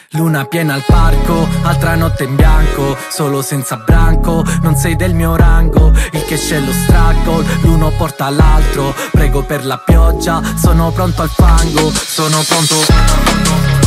Luna piena al parco, altra notte in bianco, solo senza branco, non sei del mio rango. Il che c'è lo struggle, l'uno porta l'altro. Prego per la pioggia, sono pronto al fango, sono pronto.